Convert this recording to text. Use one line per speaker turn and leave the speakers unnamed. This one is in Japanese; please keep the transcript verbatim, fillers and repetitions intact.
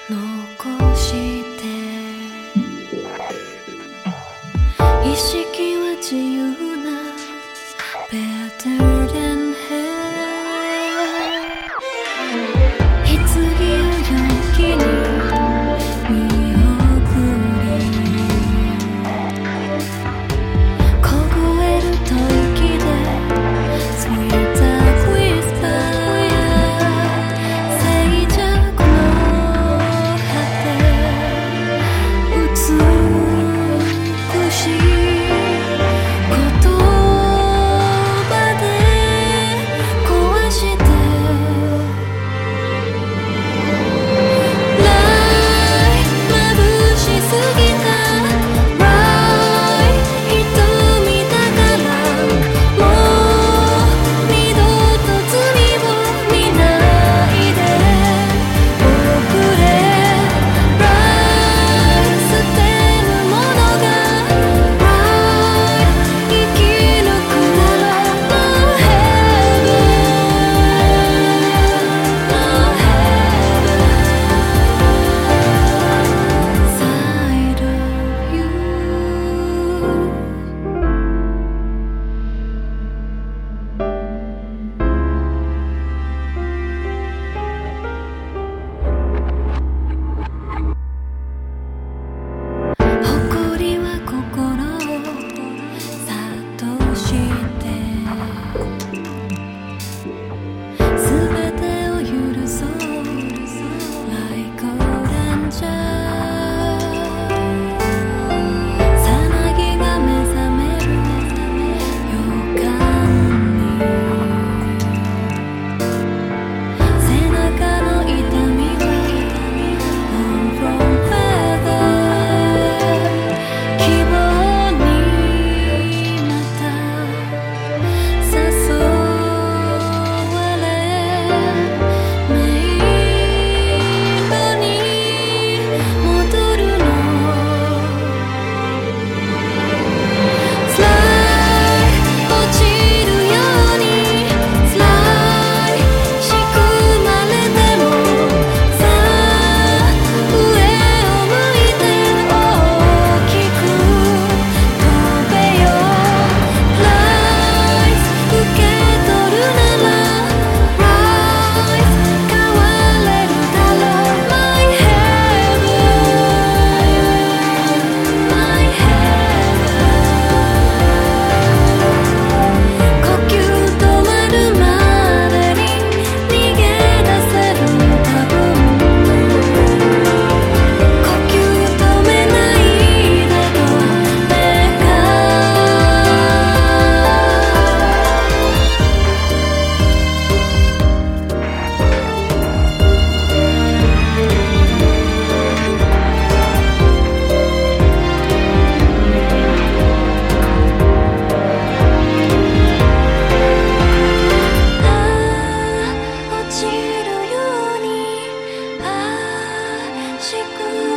残して意識は自由な Better than hell 棺を陽気に見送り凍える吐息で Sweet dark whisper 静寂の果て美しい言葉で壊して Light 眩しすぎた Bright 瞳だからもう二度と罪を見ないで遅れ Bright 捨てるものが Bright 生き抜くなら No heaven No heaven Side of you誇りは心を諭して全てを許そう Like a ranger さなぎが目覚める予感に背中の痛みは Born from feather 希望にまた誘われ迷路に戻るの Slide 落ちるように Slide 仕組まれてもさあ上を向いて大きく飛べよ Rise 受け取るなら Rise 変われるだろう My heaven My heaven 呼吸止まるまでに逃げ出せる多分呼吸止めないでとはべか ああ落ちるようにああ仕組